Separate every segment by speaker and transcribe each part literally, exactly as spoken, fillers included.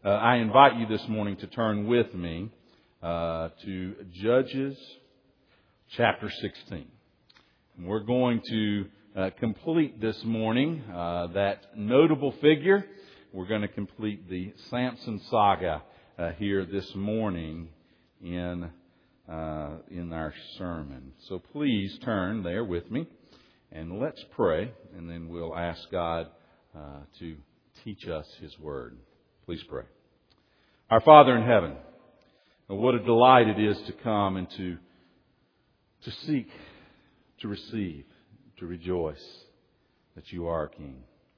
Speaker 1: uh, I invite you this morning to turn with me uh, to Judges chapter sixteen. And we're going to uh, complete this morning uh, that notable figure. We're going to complete the Samson saga uh, here this morning in uh, in our sermon. So please turn there with me and let's pray, and then we'll ask God uh, to teach us His Word. Please pray. Our Father in heaven, what a delight it is to come and to to seek, to receive, to rejoice that You are our King.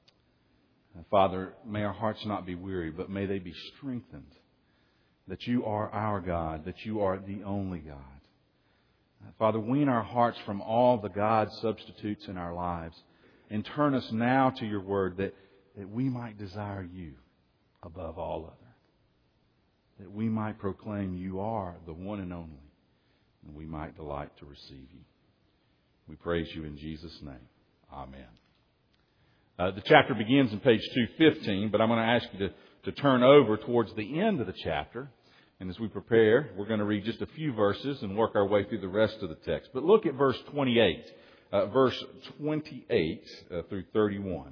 Speaker 1: Father, may our hearts not be weary, but may they be strengthened that You are our God, that You are the only God. Father, wean our hearts from all the God substitutes in our lives and turn us now to Your Word that, that we might desire You above all other. That we might proclaim You are the one and only, and we might delight to receive You. We praise You in Jesus' name. Amen. Uh, the chapter begins in page two fifteen, but I'm going to ask you to, to turn over towards the end of the chapter. And as we prepare, we're going to read just a few verses and work our way through the rest of the text. But look at verse twenty-eight. Uh, verse twenty-eight uh, through thirty-one.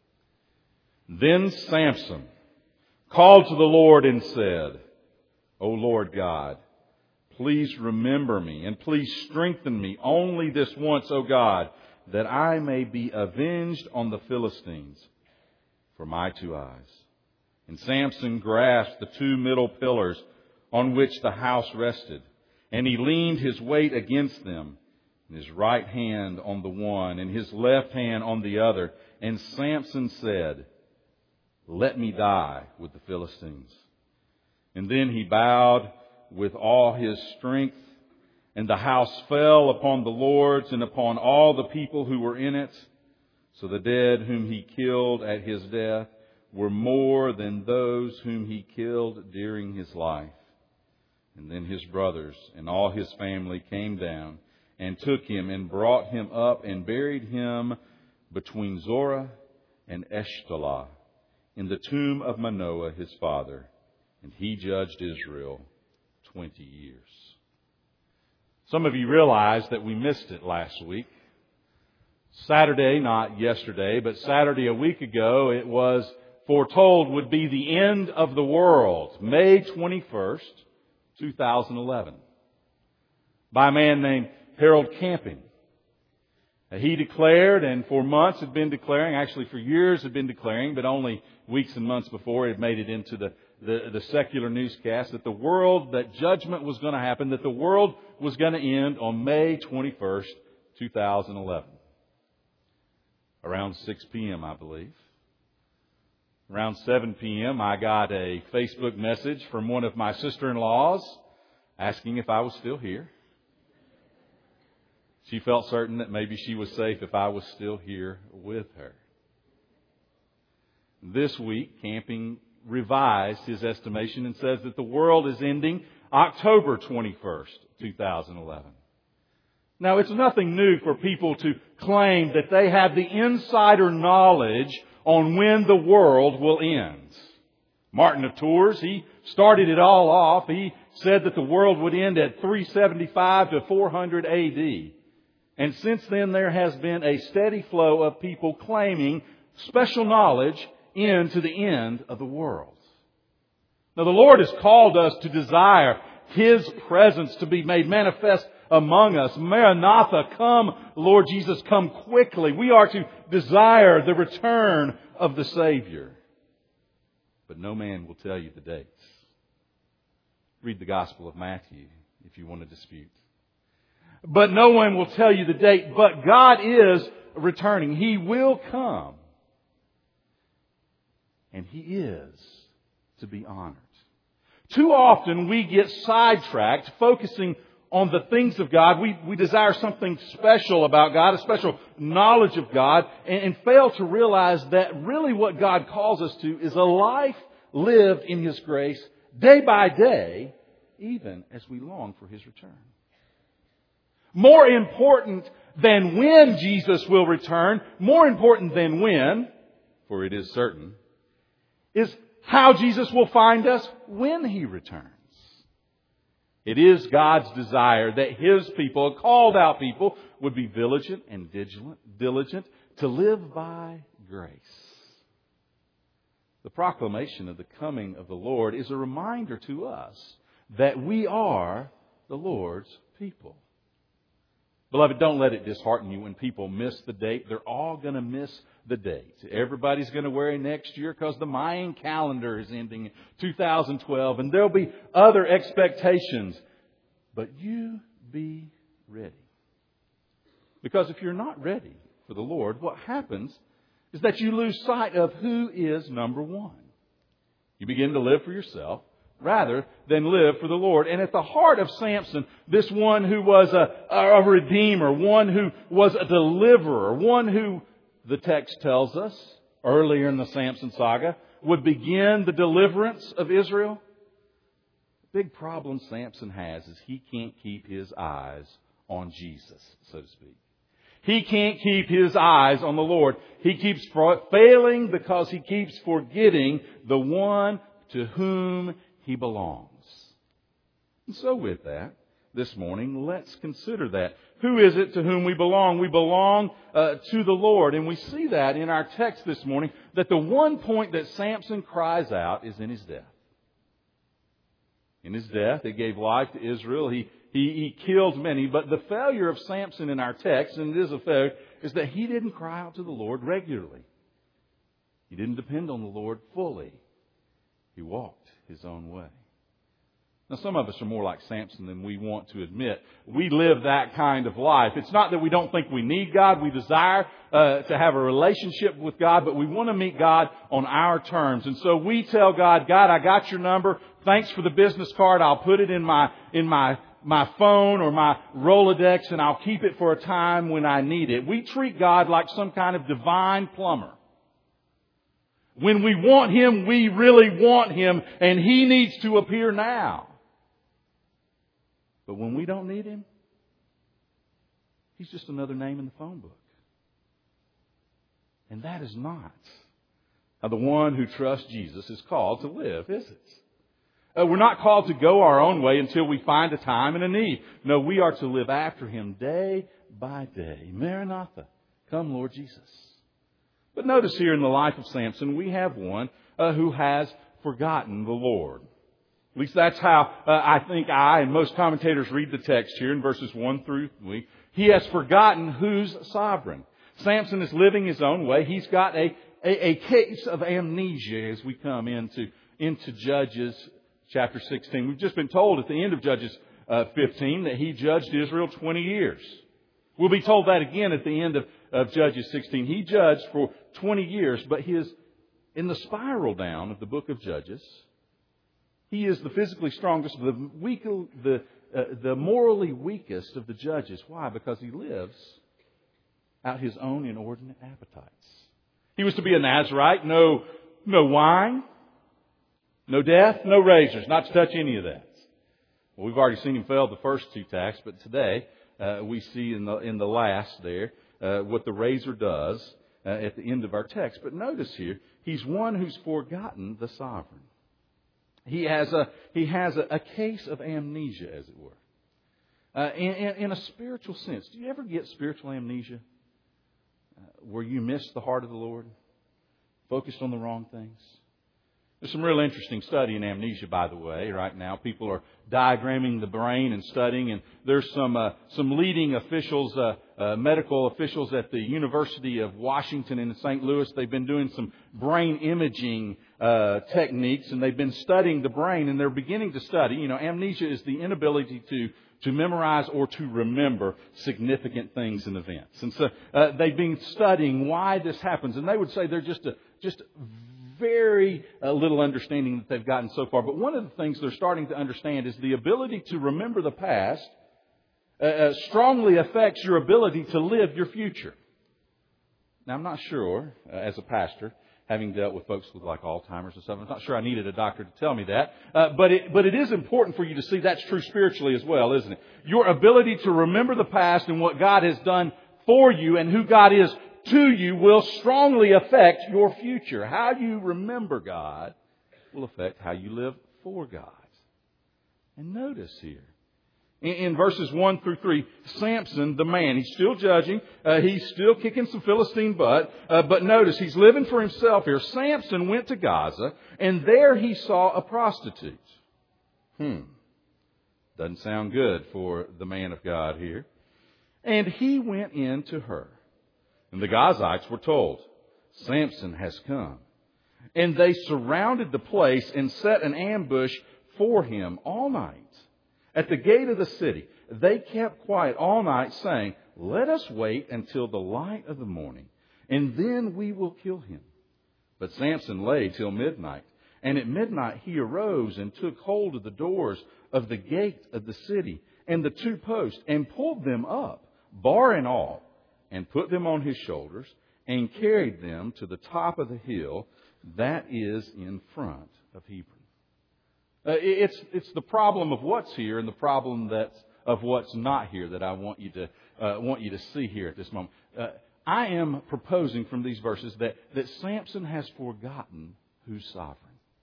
Speaker 1: Then Samson called to the Lord and said, O Lord God, please remember me and please strengthen me only this once, O God, that I may be avenged on the Philistines for my two eyes. And Samson grasped the two middle pillars on which the house rested, and he leaned his weight against them, and his right hand on the one, and his left hand on the other. And Samson said, Let me die with the Philistines. And then he bowed with all his strength, and the house fell upon the lords and upon all the people who were in it. So the dead whom he killed at his death were more than those whom he killed during his life. And then his brothers and all his family came down and took him and brought him up and buried him between Zorah and Eshtalah in the tomb of Manoah his father. And he judged Israel twenty years. Some of you realize that we missed it last week. Saturday, not yesterday, but Saturday a week ago, it was foretold would be the end of the world, May twenty-first, two thousand eleven, by a man named Harold Camping. He declared, and for months had been declaring, actually for years had been declaring, but only weeks and months before it made it into the, the, the secular newscast, that the world, that judgment was going to happen, that the world was going to end on May twenty-first, two thousand eleven. Around six p.m., I believe. Around seven p.m., I got a Facebook message from one of my sister-in-laws asking if I was still here. She felt certain that maybe she was safe if I was still here with her. This week, Camping revised his estimation and says that the world is ending October twenty-first, two thousand eleven. Now, it's nothing new for people to claim that they have the insider knowledge on when the world will end. Martin of Tours, he started it all off. He said that the world would end at three seventy-five to four hundred A D. And since then, there has been a steady flow of people claiming special knowledge into the end of the world. Now, the Lord has called us to desire His presence to be made manifest among us. Maranatha, come, Lord Jesus, come quickly. We are to desire the return of the Savior. But no man will tell you the dates. Read the Gospel of Matthew if you want to dispute. But no one will tell you the date. But God is returning. He will come. And He is to be honored. Too often we get sidetracked focusing on the things of God. We, we desire something special about God, a special knowledge of God, and, and fail to realize that really what God calls us to is a life lived in His grace day by day, even as we long for His return. More important than when Jesus will return, more important than when, for it is certain, is how Jesus will find us when He returns. It is God's desire that His people, called out people, would be vigilant and vigilant, diligent to live by grace. The proclamation of the coming of the Lord is a reminder to us that we are the Lord's people. Beloved, don't let it dishearten you when people miss the date. They're all going to miss the date. Everybody's going to worry next year because the Mayan calendar is ending in two thousand twelve, and there'll be other expectations. But you be ready. Because if you're not ready for the Lord, what happens is that you lose sight of who is number one. You begin to live for yourself rather than live for the Lord. And at the heart of Samson, this one who was a, a redeemer, one who was a deliverer, one who, the text tells us earlier in the Samson saga, would begin the deliverance of Israel. The big problem Samson has is he can't keep his eyes on Jesus, so to speak. He can't keep his eyes on the Lord. He keeps failing because he keeps forgetting the one to whom he belongs. And so with that, this morning, let's consider that. Who is it to whom we belong? We belong uh, to the Lord. And we see that in our text this morning, that the one point that Samson cries out is in his death. In his death, he gave life to Israel. He, he, he killed many. But the failure of Samson in our text, and it is a failure, is that he didn't cry out to the Lord regularly. He didn't depend on the Lord fully. He walked his own way. Now, some of us are more like Samson than we want to admit. We live that kind of life. It's not that we don't think we need God. We desire uh, to have a relationship with God, but we want to meet God on our terms. And so we tell God, God, I got your number. Thanks for the business card. I'll put it in my in my my phone or my Rolodex, and I'll keep it for a time when I need it. We treat God like some kind of divine plumber. When we want Him, we really want Him, and He needs to appear now. But when we don't need Him, He's just another name in the phone book. And that is not how the one who trusts Jesus is called to live, is it? Uh, we're not called to go our own way until we find a time and a need. No, we are to live after Him day by day. Maranatha, come Lord Jesus. But notice here in the life of Samson, we have one uh, who has forgotten the Lord. At least that's how uh, I think I and most commentators read the text here in verses one through three. He has forgotten who's sovereign. Samson is living his own way. He's got a, a, a case of amnesia as we come into, into Judges chapter sixteen. We've just been told at the end of Judges uh, fifteen that he judged Israel twenty years. We'll be told that again at the end of, of Judges sixteen. He judged for twenty years, but his in the spiral down of the book of Judges, he is the physically strongest, the weak, the uh, the morally weakest of the judges. Why? Because he lives out his own inordinate appetites. He was to be a Nazirite, no, no wine, no death, no razors, not to touch any of that. Well, we've already seen him fail the first two tasks, but today uh, we see in the in the last there uh, what the razor does uh, at the end of our text. But notice here, he's one who's forgotten the sovereign. He has a he has a, a case of amnesia, as it were, uh, in, in, in a spiritual sense. Do you ever get spiritual amnesia, uh, where you miss the heart of the Lord, focused on the wrong things? There's some real interesting study in amnesia, by the way, right now. People are diagramming the brain and studying, and there's some uh, some leading officials, uh, uh, medical officials at the University of Washington in Saint Louis. They've been doing some brain imaging uh, techniques, and they've been studying the brain, and they're beginning to study. You know, amnesia is the inability to to memorize or to remember significant things and events. And so uh, they've been studying why this happens, and they would say they're just a just very uh, little understanding that they've gotten so far. But one of the things they're starting to understand is the ability to remember the past uh, uh, strongly affects your ability to live your future. Now, I'm not sure, uh, as a pastor, having dealt with folks with like Alzheimer's and stuff, I'm not sure I needed a doctor to tell me that. Uh, but it, but it is important for you to see that's true spiritually as well, isn't it? Your ability to remember the past and what God has done for you and who God is to you will strongly affect your future. How you remember God will affect how you live for God. And notice here, in, in verses one through three, Samson, the man, he's still judging. Uh, he's still kicking some Philistine butt. Uh, but notice, he's living for himself here. Samson went to Gaza, and there he saw a prostitute. Hmm. Doesn't sound good for the man of God here. And he went in to her. And the Gazites were told, Samson has come. And they surrounded the place and set an ambush for him all night. At the gate of the city, they kept quiet all night, saying, let us wait until the light of the morning, and then we will kill him. But Samson lay till midnight. And at midnight he arose and took hold of the doors of the gate of the city and the two posts, and pulled them up, bar and all, and put them on his shoulders, and carried them to the top of the hill that is in front of Hebron. Uh, it's it's the problem of what's here and the problem that's of what's not here that I want you to uh, want you to see here at this moment. Uh, I am proposing from these verses that that Samson has forgotten who's sovereign.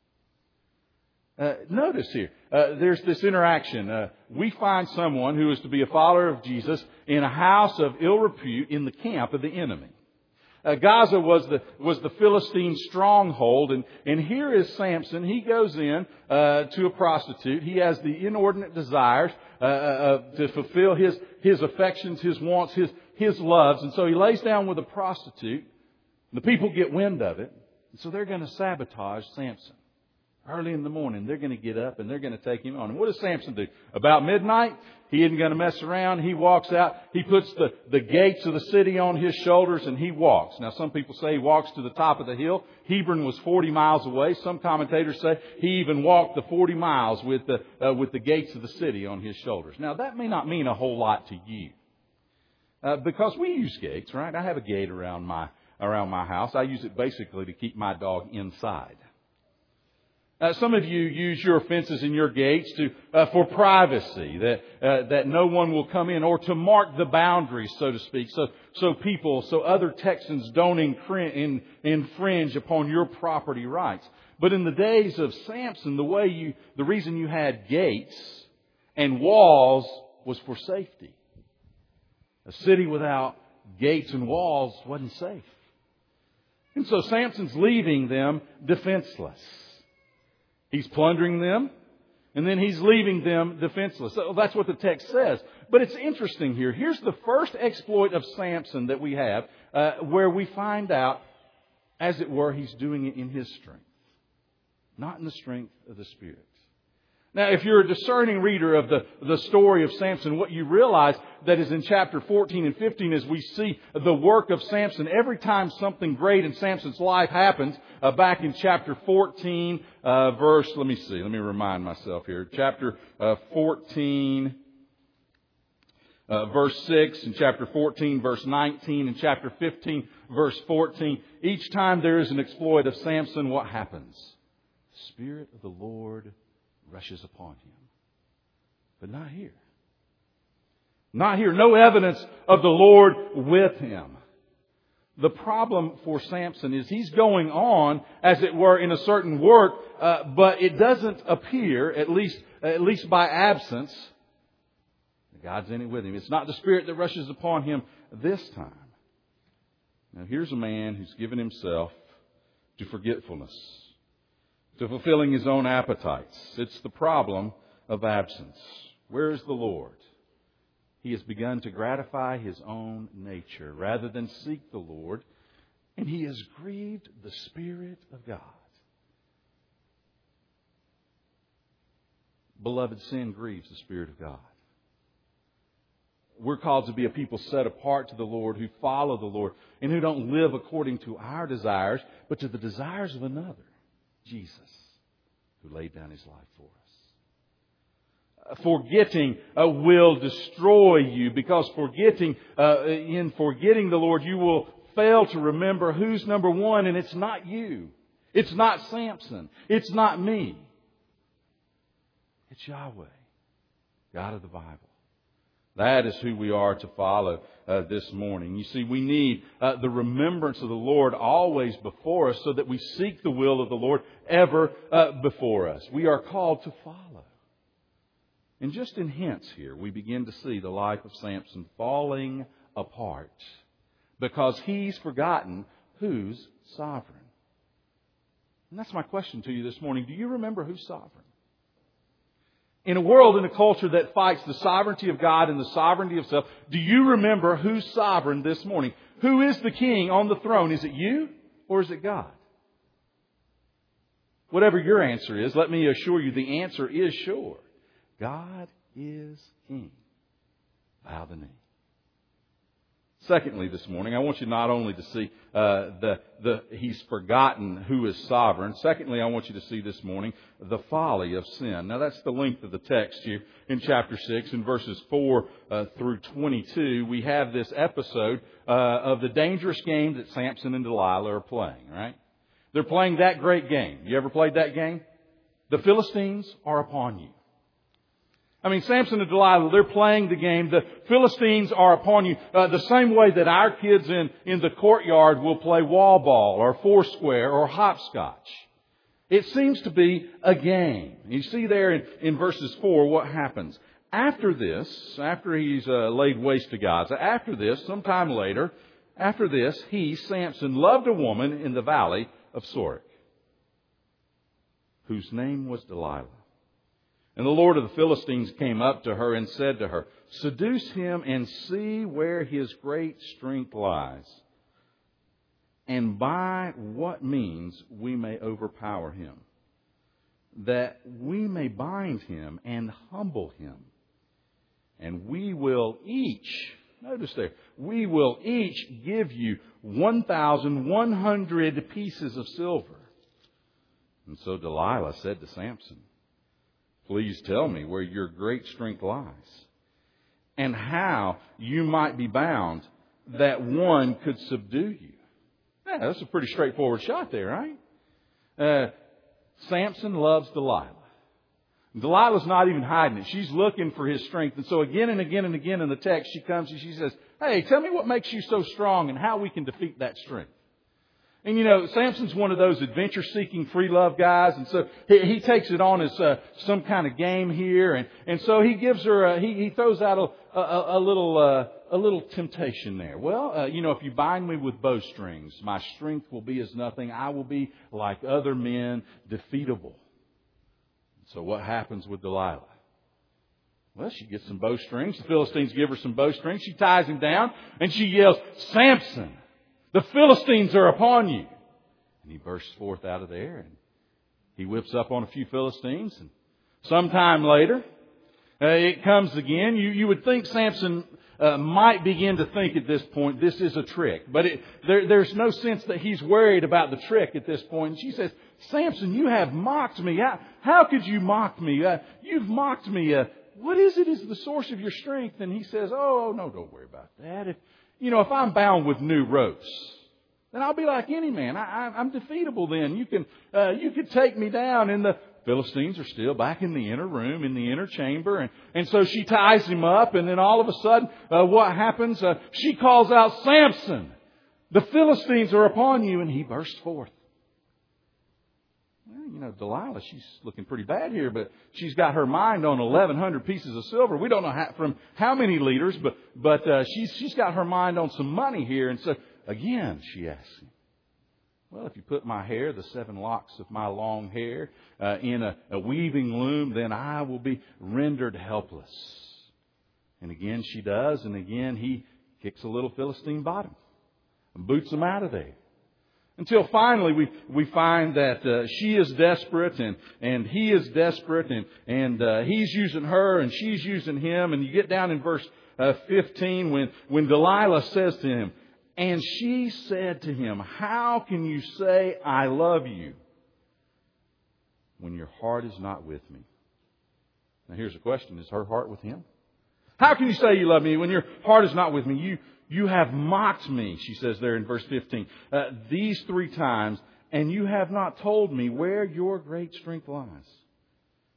Speaker 1: Uh, notice here, uh, there's this interaction. Uh, we find someone who is to be a follower of Jesus in a house of ill repute in the camp of the enemy. Uh, Gaza was the was the Philistine stronghold, and, and here is Samson. He goes in uh, to a prostitute. He has the inordinate desires uh, uh, to fulfill his his affections, his wants, his his loves, and so he lays down with a prostitute. The people get wind of it, and so they're going to sabotage Samson. Early in the morning, they're going to get up and they're going to take him on. And what does Samson do? About midnight, he isn't going to mess around. He walks out. He puts the, the gates of the city on his shoulders and he walks. Now, some people say he walks to the top of the hill. Hebron was forty miles away. Some commentators say he even walked the forty miles with the, uh, with the gates of the city on his shoulders. Now, that may not mean a whole lot to you. Uh, because we use gates, right? I have a gate around my, around my house. I use it basically to keep my dog inside. Uh, some of you use your fences and your gates to uh, for privacy, that uh, that no one will come in, or to mark the boundaries, so to speak, so so people, so other Texans don't infringe, infringe upon your property rights. But in the days of Samson, the way you, the reason you had gates and walls was for safety. A city without gates and walls wasn't safe, and so Samson's leaving them defenseless. He's plundering them, and then he's leaving them defenseless. So that's what the text says. But it's interesting here. Here's the first exploit of Samson that we have, uh, where we find out, as it were, he's doing it in his strength, not in the strength of the Spirit. Now, if you're a discerning reader of the, the story of Samson, what you realize that is in chapter fourteen and fifteen is we see the work of Samson. Every time something great in Samson's life happens, uh, back in chapter fourteen, uh, verse, let me see, let me remind myself here. Chapter uh, fourteen, uh, verse six, and chapter fourteen, verse nineteen, and chapter fifteen, verse fourteen. Each time there is an exploit of Samson, what happens? The Spirit of the Lord rushes upon him. But not here. Not here. No evidence of the Lord with him. The problem for Samson is he's going on, as it were, in a certain work, uh, but it doesn't appear, at least, at least by absence, God's in it with him. It's not the Spirit that rushes upon him this time. Now here's a man who's given himself to forgetfulness, to fulfilling his own appetites. It's the problem of absence. Where is the Lord? He has begun to gratify his own nature rather than seek the Lord, and he has grieved the Spirit of God. Beloved, sin grieves the Spirit of God. We're called to be a people set apart to the Lord, who follow the Lord, and who don't live according to our desires, but to the desires of another, Jesus, who laid down his life for us. Uh, forgetting uh, will destroy you, because forgetting, uh, in forgetting the Lord, you will fail to remember who's number one, and it's not you. It's not Samson. It's not me. It's Yahweh, God of the Bible, That is who we are to follow uh, this morning. You see, we need uh, the remembrance of the Lord always before us so that we seek the will of the Lord ever uh, before us. We are called to follow. And just in hints here, we begin to see the life of Samson falling apart because he's forgotten who's sovereign. And that's my question to you this morning. Do you remember who's sovereign? In a world, in a culture that fights the sovereignty of God and the sovereignty of self, do you remember who's sovereign this morning? Who is the king on the throne? Is it you or is it God? Whatever your answer is, let me assure you the answer is sure. God is king. Bow the knee. Secondly, this morning, I want you not only to see uh, the the He's forgotten who is sovereign. Secondly, I want you to see this morning the folly of sin. Now, that's the length of the text here in chapter six, in verses four uh, through twenty-two. We have this episode uh, of the dangerous game that Samson and Delilah are playing. Right? They're playing that great game. You ever played that game? The Philistines are upon you. I mean, Samson and Delilah, they're playing the game. The Philistines are upon you. Uh, the same way that our kids in, in the courtyard will play wall ball or foursquare or hopscotch. It seems to be a game. You see there in, in verses four what happens. After this, after he's uh, laid waste to Gaza, after this, sometime later, after this, he, Samson, loved a woman in the valley of Sorek, whose name was Delilah. And the Lord of the Philistines came up to her and said to her, "Seduce him and see where his great strength lies, and by what means we may overpower him, that we may bind him and humble him. And we will each," notice there, "we will each give you one thousand one hundred pieces of silver." And so Delilah said to Samson, "Please tell me where your great strength lies, and how you might be bound that one could subdue you." Yeah, that's a pretty straightforward shot there, right? Uh, Samson loves Delilah. Delilah's not even hiding it. She's looking for his strength. And so again and again and again in the text, she comes and she says, "Hey, tell me what makes you so strong and how we can defeat that strength." And, you know, Samson's one of those adventure-seeking, free-love guys. And so he, he takes it on as uh, some kind of game here. And, and so he gives her, a, he, he throws out a, a, a little uh, a little temptation there. Well, uh, you know, if you bind me with bowstrings, my strength will be as nothing. I will be like other men, defeatable. So what happens with Delilah? Well, she gets some bowstrings. The Philistines give her some bowstrings. She ties him down and she yells, "Samson, the Philistines are upon you." And he bursts forth out of there and he whips up on a few Philistines. And sometime later, uh, it comes again. You, you would think Samson uh, might begin to think at this point, this is a trick. But it, there, there's no sense that he's worried about the trick at this point. And she says, "Samson, you have mocked me. How, how could you mock me? Uh, you've mocked me. Uh, what is it is the source of your strength?" And he says, oh, no, don't worry about that. If, You know, if I'm bound with new ropes, then I'll be like any man. I, I, I'm defeatable then. You can, uh, you could take me down. And the Philistines are still back in the inner room, in the inner chamber. And, and so she ties him up. And then all of a sudden, uh, what happens? Uh, she calls out, "Samson, the Philistines are upon you." And he bursts forth. Well, you know, Delilah, she's looking pretty bad here, but she's got her mind on eleven hundred pieces of silver. We don't know how, from how many liters, but but uh, she's she's got her mind on some money here. And so again, she asks him, "Well, if you put my hair, the seven locks of my long hair, uh, in a, a weaving loom, then I will be rendered helpless." And again, she does, and again he kicks a little Philistine bottom and boots him out of there. Until finally we, we find that uh, she is desperate and, and he is desperate and, and uh, he's using her and she's using him. And you get down in verse uh, fifteen when, when Delilah says to him, "And she said to him, 'How can you say I love you when your heart is not with me?'" Now here's the question. Is her heart with him? "How can you say you love me when your heart is not with me? You You have mocked me," she says there in verse fifteen, uh, "these three times, and you have not told me where your great strength lies."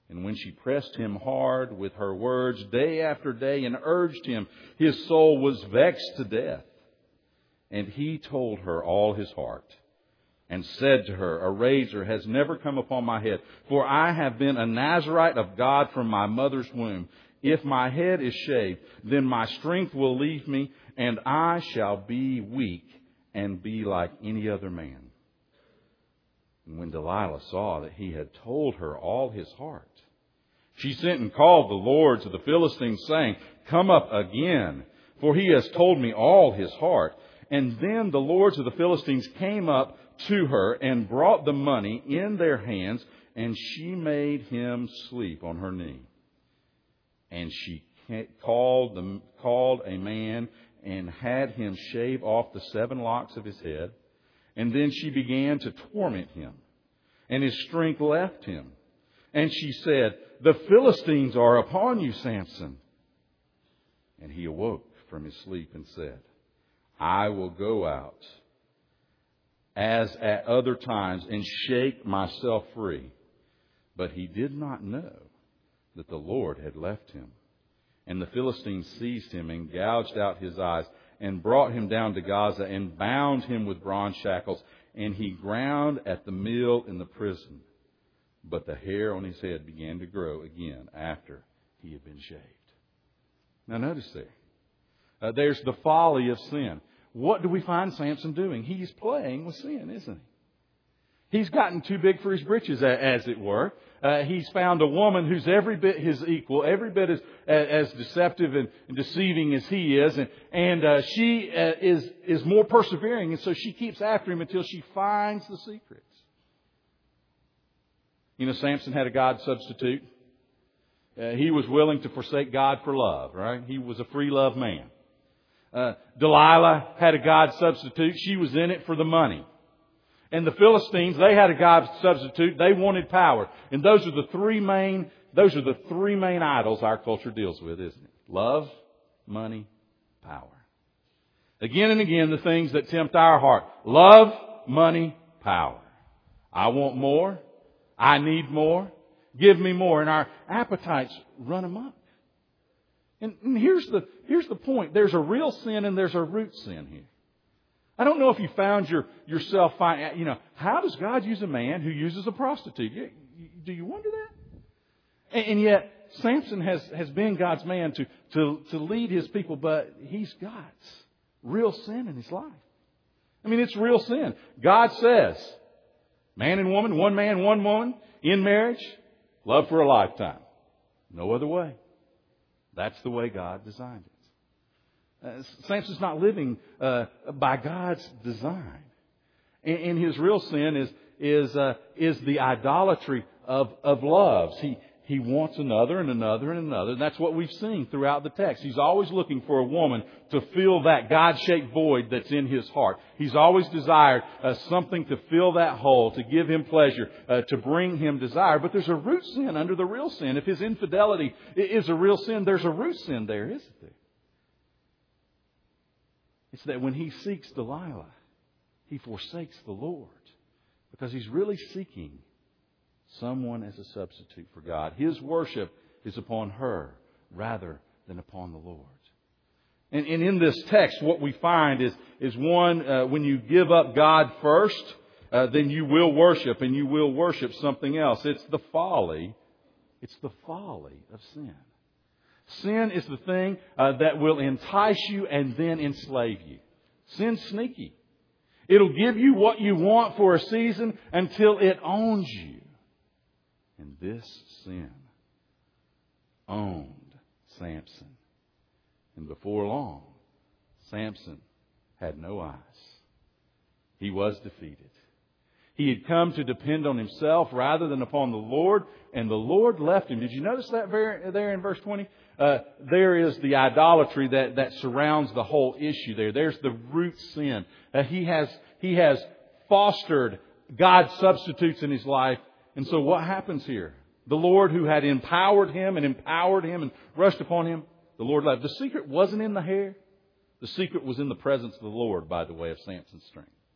Speaker 1: And when she pressed him hard with her words day after day and urged him, his soul was vexed to death. And he told her all his heart, and said to her, a razor has never come upon my head, for I have been a Nazarite of God from my mother's womb. If my head is shaved, then my strength will leave me, and I shall be weak and be like any other man. And when Delilah saw that he had told her all his heart, she sent and called the lords of the Philistines, saying, come up again, for he has told me all his heart. And then the lords of the Philistines came up to her and brought the money in their hands, and she made him sleep on her knee. And she called, the, called a man and had him shave off the seven locks of his head. And then she began to torment him, and his strength left him. And she said, the Philistines are upon you, Samson. And he awoke from his sleep and said, I will go out as at other times and shake myself free. But he did not know that the Lord had left him. And the Philistines seized him and gouged out his eyes and brought him down to Gaza and bound him with bronze shackles. And he ground at the mill in the prison. But the hair on his head began to grow again after he had been shaved. Now notice there. Uh, there's the folly of sin. What do we find Samson doing? He's playing with sin, isn't he? He's gotten too big for his britches, as it were. Uh, he's found a woman who's every bit his equal, every bit as, as deceptive and deceiving as he is. And, and uh, she uh, is, is more persevering, and so she keeps after him until she finds the secrets. You know, Samson had a God substitute. Uh, he was willing to forsake God for love, right? He was a free love man. Uh, Delilah had a God substitute. She was in it for the money. And the Philistines, they had a God substitute. They wanted power. And those are the three main, those are the three main idols our culture deals with, isn't it? Love, money, power. Again and again, the things that tempt our heart. Love, money, power. I want more. I need more. Give me more. And our appetites run amok. And, and here's the here's the point. There's a real sin and there's a root sin here. I don't know if you found your, yourself, find, you know, how does God use a man who uses a prostitute? You, you, do you wonder that? And, and yet, Samson has, has been God's man to, to, to lead his people, but he's got real sin in his life. I mean, it's real sin. God says, man and woman, one man, one woman, in marriage, love for a lifetime. No other way. That's the way God designed it. Uh, Samson's not living uh, by God's design. And, and his real sin is is uh, is the idolatry of, of loves. He he wants another and another and another. And that's what we've seen throughout the text. He's always looking for a woman to fill that God-shaped void that's in his heart. He's always desired uh, something to fill that hole, to give him pleasure, uh, to bring him desire. But there's a root sin under the real sin. If his infidelity is a real sin, there's a root sin there, isn't there? It's that when he seeks Delilah, he forsakes the Lord because he's really seeking someone as a substitute for God. His worship is upon her rather than upon the Lord. And, and in this text, what we find is, is one, uh, when you give up God first, uh, then you will worship and you will worship something else. It's the folly. It's the folly of sin. Sin is the thing uh, that will entice you and then enslave you. Sin's sneaky. It'll give you what you want for a season until it owns you. And this sin owned Samson. And before long, Samson had no eyes. He was defeated. He had come to depend on himself rather than upon the Lord, and the Lord left him. Did you notice that there in verse twenty? Uh, there is the idolatry that, that surrounds the whole issue there. There's the root sin. Uh, he has he has fostered God's substitutes in his life. And so what happens here? The Lord who had empowered him and empowered him and rushed upon him, the Lord left. The secret wasn't in the hair. The secret was in the presence of the Lord by the way of Samson's strength.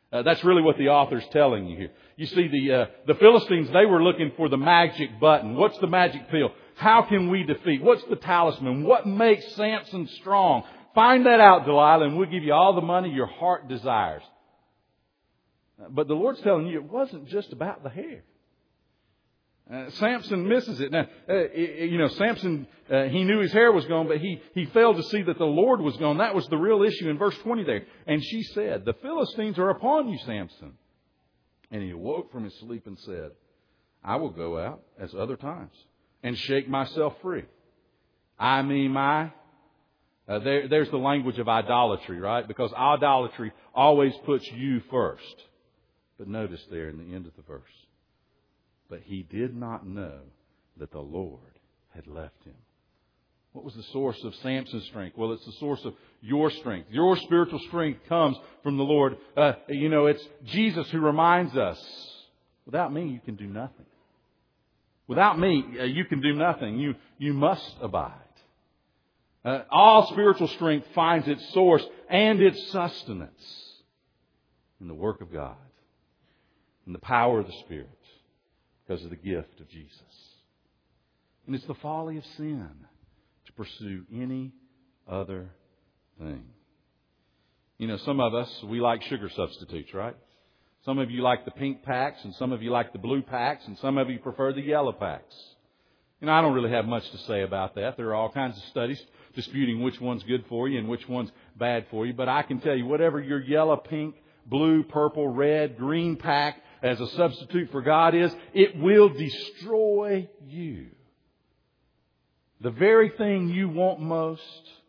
Speaker 1: Uh, that's really what the author's telling you here. You see, the uh, the Philistines, they were looking for the magic button. What's the magic pill? How can we defeat? What's the talisman? What makes Samson strong? Find that out, Delilah, and we'll give you all the money your heart desires. But the Lord's telling you it wasn't just about the hair. Uh, Samson misses it. Now, uh, you know, Samson, uh, he knew his hair was gone, but he, he failed to see that the Lord was gone. That was the real issue in verse twenty there. And she said, "The Philistines are upon you, Samson." And he awoke from his sleep and said, "I will go out as other times and shake myself free." I, me, my. Uh, there, there's the language of idolatry, right? Because idolatry always puts you first. But notice there in the end of the verse, "But he did not know that the Lord had left him." What was the source of Samson's strength? Well, it's the source of your strength. Your spiritual strength comes from the Lord. Uh, you know, it's Jesus who reminds us, without me, you can do nothing. Without me, uh, you can do nothing. You, you must abide. Uh, all spiritual strength finds its source and its sustenance in the work of God, in the power of the Spirit, because of the gift of Jesus. And it's the folly of sin to pursue any other thing. You know, some of us, we like sugar substitutes, right? Some of you like the pink packs, and some of you like the blue packs, and some of you prefer the yellow packs. You know, I don't really have much to say about that. There are all kinds of studies disputing which one's good for you and which one's bad for you. But I can tell you, whatever your yellow, pink, blue, purple, red, green pack as a substitute for God is, it will destroy you. The very thing you want most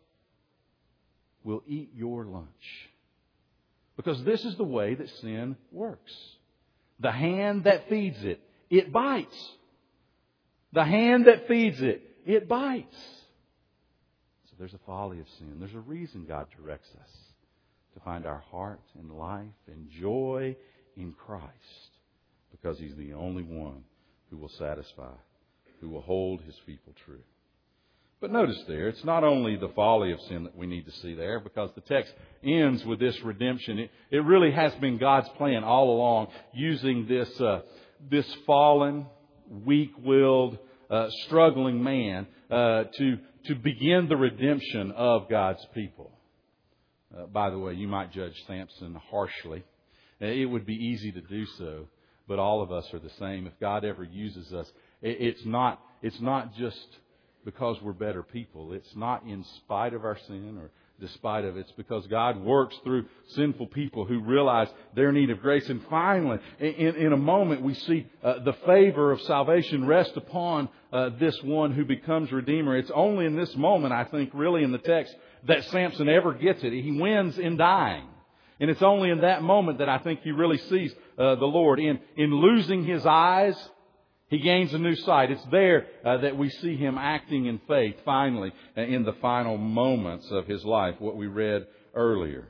Speaker 1: will eat your lunch. Because this is the way that sin works. The hand that feeds it, it bites. The hand that feeds it, it bites. So there's a folly of sin. There's a reason God directs us to find our heart and life and joy in Christ. Because He's the only one who will satisfy, who will hold His people true. But notice there, it's not only the folly of sin that we need to see there, because the text ends with this redemption. It, it really has been God's plan all along, using this uh, this fallen, weak-willed, uh, struggling man uh, to to begin the redemption of God's people. Uh, by the way, you might judge Samson harshly. It would be easy to do so, but all of us are the same. If God ever uses us, it, it's not it's not just because we're better people. It's not in spite of our sin or despite of it. It's because God works through sinful people who realize their need of grace. And finally, in, in a moment, we see uh, the favor of salvation rest upon uh, this one who becomes Redeemer. It's only in this moment, I think, really in the text, that Samson ever gets it. He wins in dying. And it's only in that moment that I think he really sees uh, the Lord. In, in losing his eyes, he gains a new sight. It's there uh, that we see him acting in faith, finally, uh, in the final moments of his life, what we read earlier.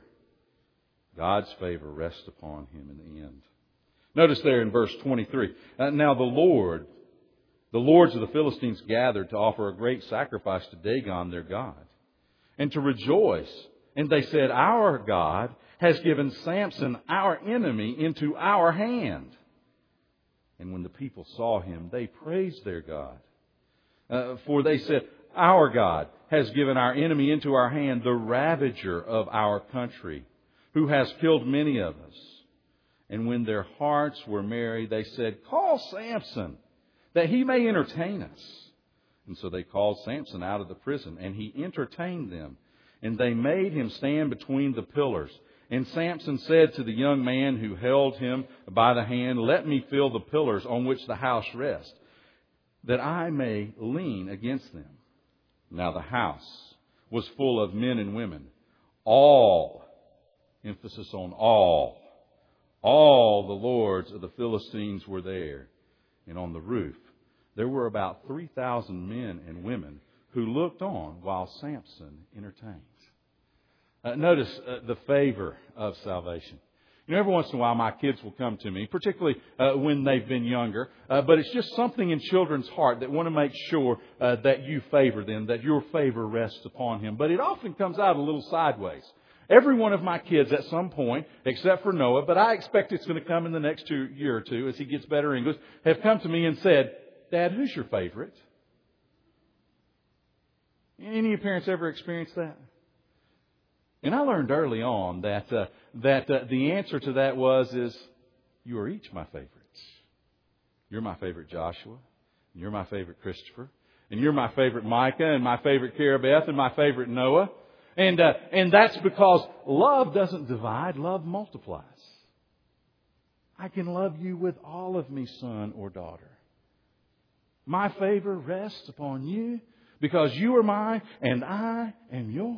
Speaker 1: God's favor rests upon him in the end. Notice there in verse twenty-three, uh, now the Lord, the lords of the Philistines gathered to offer a great sacrifice to Dagon, their God, and to rejoice. And they said, our God has given Samson, our enemy, into our hand. And when the people saw him, they praised their God. Uh, for they said, our God has given our enemy into our hand, the ravager of our country, who has killed many of us. And when their hearts were merry, they said, call Samson, that he may entertain us. And so they called Samson out of the prison, and he entertained them. And they made him stand between the pillars. And Samson said to the young man who held him by the hand, let me feel the pillars on which the house rests, that I may lean against them. Now the house was full of men and women. All, emphasis on all, all the lords of the Philistines were there. And on the roof, there were about three thousand men and women who looked on while Samson entertained. Uh, notice uh, the favor of salvation. You know, every once in a while my kids will come to me, particularly uh, when they've been younger, uh, but it's just something in children's heart that want to make sure uh, that you favor them, that your favor rests upon him. But it often comes out a little sideways. every one of my kids at some point, except for Noah, but I expect it's going to come in the next two, year or two as he gets better English, have come to me and said, Dad, who's your favorite? Any of your parents ever experienced that? And I learned early on that uh, that uh, the answer to that was, is you are each my favorites. You're my favorite Joshua. And you're my favorite Christopher. And you're my favorite Micah. And my favorite Carabeth. And my favorite Noah. And uh, and that's because love doesn't divide. Love multiplies. I can love you with all of me, son or daughter. My favor rests upon you because you are mine and I am yours.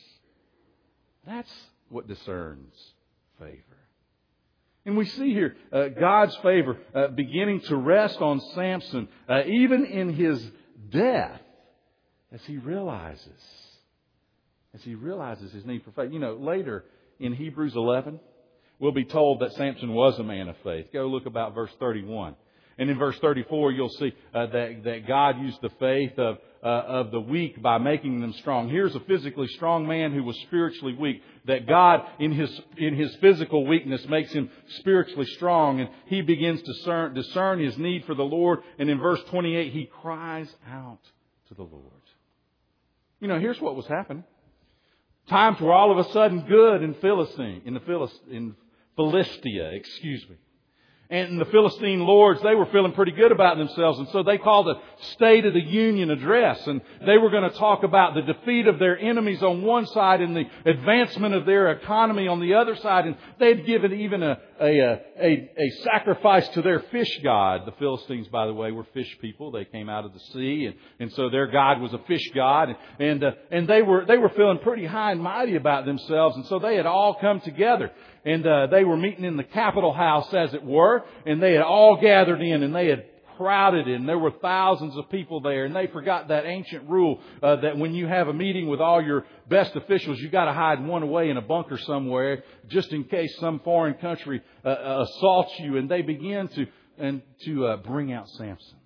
Speaker 1: That's what discerns favor. And we see here uh, God's favor uh, beginning to rest on Samson, uh, even in his death, as he realizes, as he realizes his need for faith. You know, later in Hebrews eleven, we'll be told that Samson was a man of faith. Go look about verse thirty-one. And in verse thirty-four, you'll see uh, that, that God used the faith of, uh, of the weak by making them strong. Here's a physically strong man who was spiritually weak. That God, in his, in his physical weakness, makes him spiritually strong. And he begins to discern, discern his need for the Lord. And in verse twenty-eight, he cries out to the Lord. You know, here's what was happening. Times were all of a sudden good in Philistine, in the Philist, in Philistia, excuse me. And the Philistine lords, they were feeling pretty good about themselves. And so they called a State of the Union address. And they were going to talk about the defeat of their enemies on one side and the advancement of their economy on the other side. And they'd given even a, a, a, a sacrifice to their fish god. The Philistines, by the way, were fish people. They came out of the sea. And, and so their god was a fish god. And, and, uh, and they were, they were feeling pretty high and mighty about themselves. And so they had all come together. And uh, they were meeting in the Capitol House, as it were, and they had all gathered in, and they had crowded in. There were thousands of people there, and they forgot that ancient rule uh, that when you have a meeting with all your best officials, you got to hide one away in a bunker somewhere, just in case some foreign country uh, assaults you. And they began to and to uh, bring out Samson.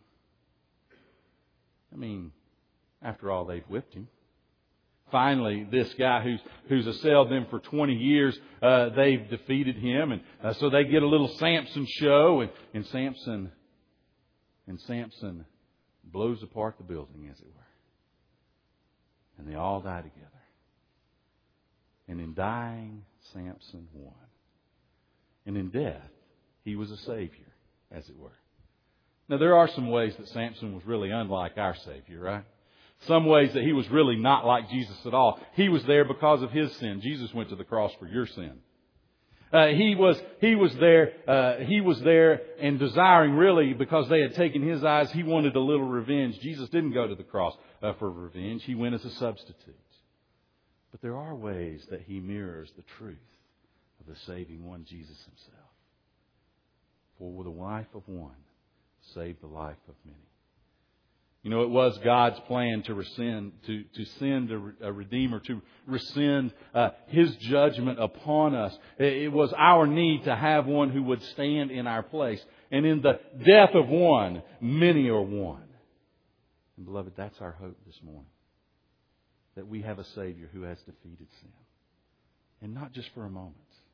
Speaker 1: I mean, after all, they've whipped him. Finally, this guy who's who's assailed them for twenty years, uh, they've defeated him, and uh, so they get a little Samson show, and, and Samson and Samson blows apart the building, as it were, and they all die together. And in dying, Samson won, and in death, he was a savior, as it were. Now, there are some ways that Samson was really unlike our Savior, right? Some ways that he was really not like Jesus at all. He was there because of his sin. Jesus went to the cross for your sin. Uh, he was he was there. Uh, he was there and desiring, really, because they had taken his eyes. He wanted a little revenge. Jesus didn't go to the cross uh, for revenge. He went as a substitute. But there are ways that he mirrors the truth of the saving one, Jesus himself. For the life of one saved the life of many. You know, it was God's plan to rescind, to, to send a, a Redeemer, to rescind uh, His judgment upon us. It was our need to have one who would stand in our place. And in the death of one, many are won. And beloved, that's our hope this morning. That we have a Savior who has defeated sin. And not just for a moment.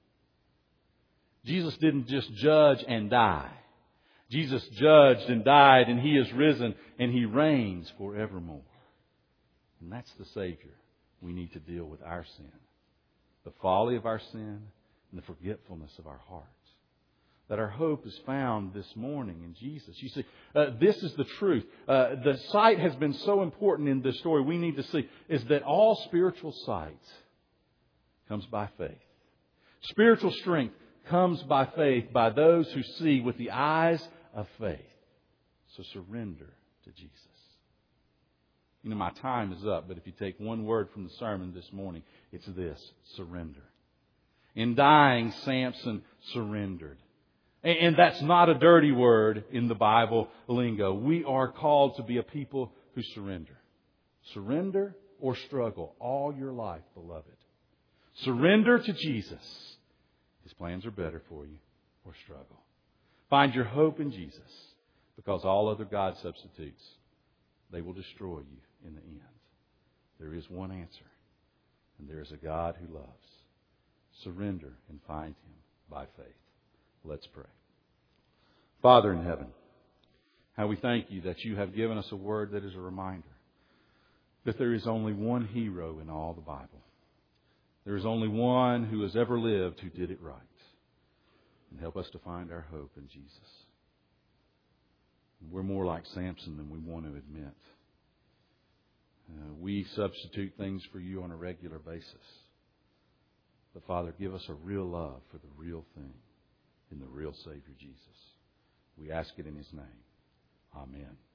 Speaker 1: Jesus didn't just judge and die. Jesus judged and died, and He is risen, and He reigns forevermore. And that's the Savior we need to deal with our sin. The folly of our sin and the forgetfulness of our hearts. That our hope is found this morning in Jesus. You see, uh, this is the truth. Uh, the sight has been so important in this story. We need to see is that all spiritual sight comes by faith. Spiritual strength comes by faith by those who see with the eyes of faith. So surrender to Jesus. You know, my time is up, but if you take one word from the sermon this morning, it's this: surrender. In dying, Samson surrendered. And that's not a dirty word in the Bible lingo. We are called to be a people who surrender. Surrender or struggle all your life, beloved. Surrender to Jesus. His plans are better for you, or struggle. Find your hope in Jesus, because all other God substitutes, they will destroy you in the end. There is one answer, and there is a God who loves. surrender and find Him by faith. Let's pray. Father in heaven, how we thank You that You have given us a word that is a reminder that there is only one hero in all the Bible. There is only one who has ever lived who did it right. And help us to find our hope in Jesus. We're more like Samson than we want to admit. Uh, we substitute things for You on a regular basis. But Father, give us a real love for the real thing in the real Savior Jesus. We ask it in His name. Amen.